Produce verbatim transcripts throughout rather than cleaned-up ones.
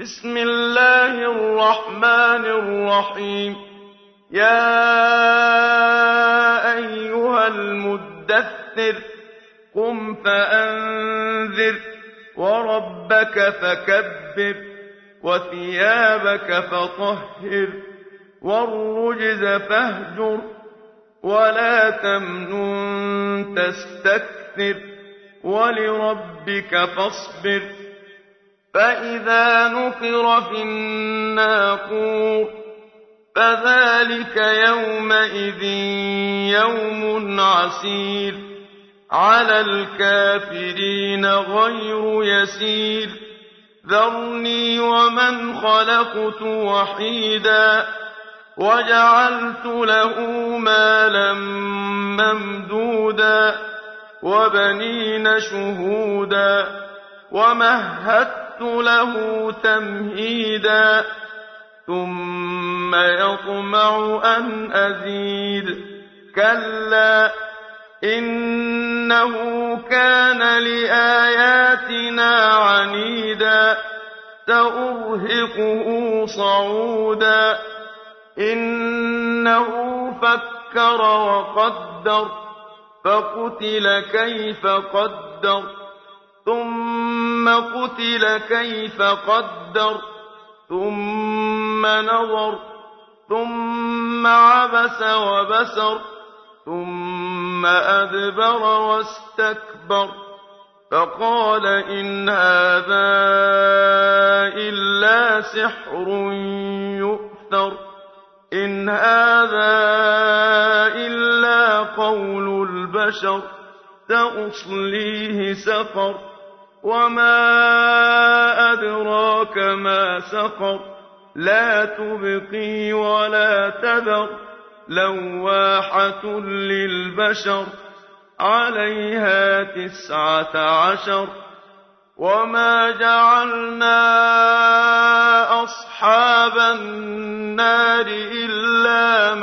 بسم الله الرحمن الرحيم يا أيها المدثر قم فأنذر وربك فكبر وثيابك فطهر والرجز فاهجر ولا تمنن تستكثر ولربك فاصبر فإذا نقر في الناقور فذلك يومئذ يوم عسير على الكافرين غير يسير ذرني ومن خلقت وحيدا وجعلت له مالا ممدودا وبنين شهودا ومهدت له تمهيدا ثم يطمع أن أزيد كلا إنه كان لآياتنا عنيدا سأرهقه صعودا إنه فكر وقدر فقتل كيف قدر ثم قتل كيف قدر ثم نظر ثم عبس وبسر ثم أدبر واستكبر فقال إن هذا إلا سحر يؤثر إن هذا إلا قول البشر سأصليه سقر وما أدراك ما سقر لا تبقي ولا تذر لواحة للبشر عليها تسعة عشر وما جعلنا أصحاب النار إلا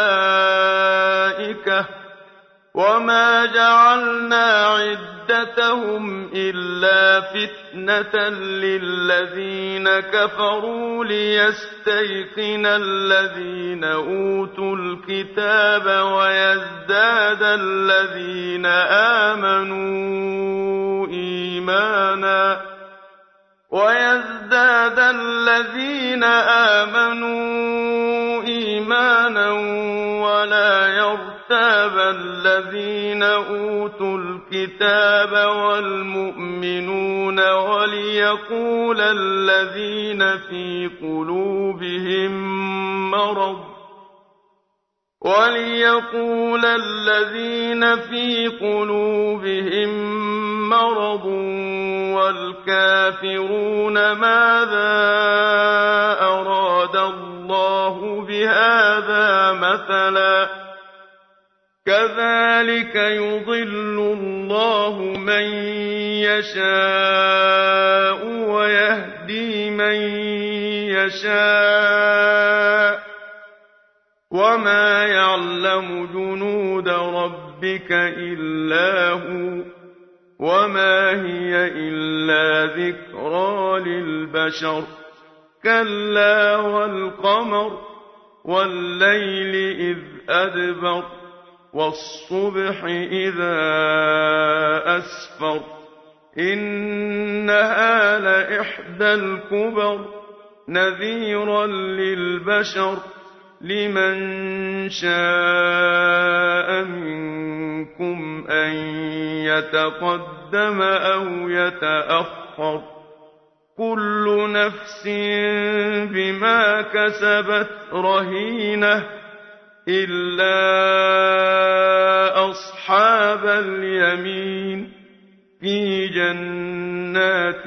ملائكة وما جعلنا عدتهم إلا فتنة للذين كفروا ليستيقن الذين أوتوا الكتاب ويزداد الذين آمنوا إيمانا ويزداد الذين آمنوا إيمانا ولا يرتاب الذين أوتوا الكتاب والمؤمنون وليقول الذين في قلوبهم مرض وليقول الذين في قلوبهم مرض والكافرون ماذا أراد الله بهذا مثلا كذلك يضل الله من يشاء ويهدي من يشاء وما يعلم جنود ربك إلا هو وما هي إلا ذكرى للبشر كلا والقمر والليل إذ أدبر والصبح إذا أسفر إنها لإحدى الكبر نذيرا للبشر لمن شاء منكم أن يتقدم أو يتأخر كل نفس بما كسبت رهينة إلا أصحاب اليمين في جنات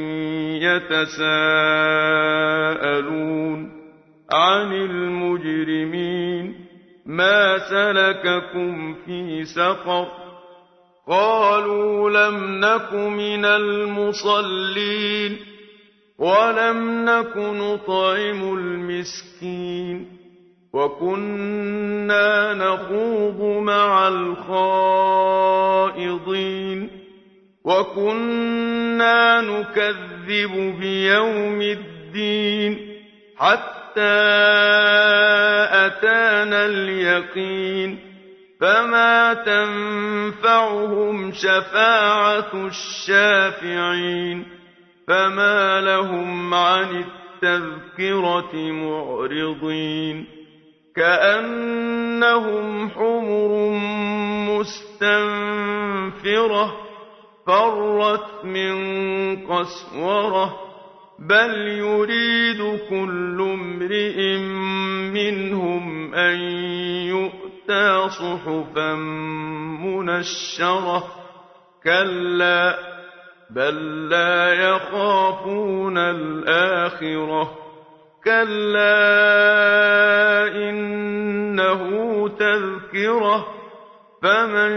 يتساءلون عن المجرمين ما سلككم في سقر قالوا لم نك من المصلين ولم نك نطعم المسكين وكنا نخوض مع الخائضين وكنا نكذب بيوم الدين الدين حتى أتانا اليقين فما تنفعهم شفاعة الشافعين فما لهم عن التذكرة معرضين كأنهم حمر مستنفرة فرت من قسورة بل يريد كل امرئ منهم أن يؤتى صحفا منشرة كلا بل لا يخافون الآخرة كلا إنه تذكرة فمن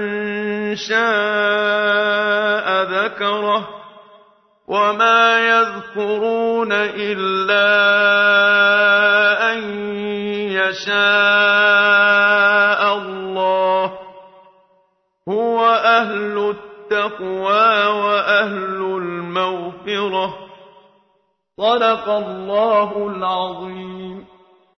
شاء ذكره وما يذكرون إلا أن يشاء الله هو أهل التقوى وأهل المغفرة صدق الله العظيم.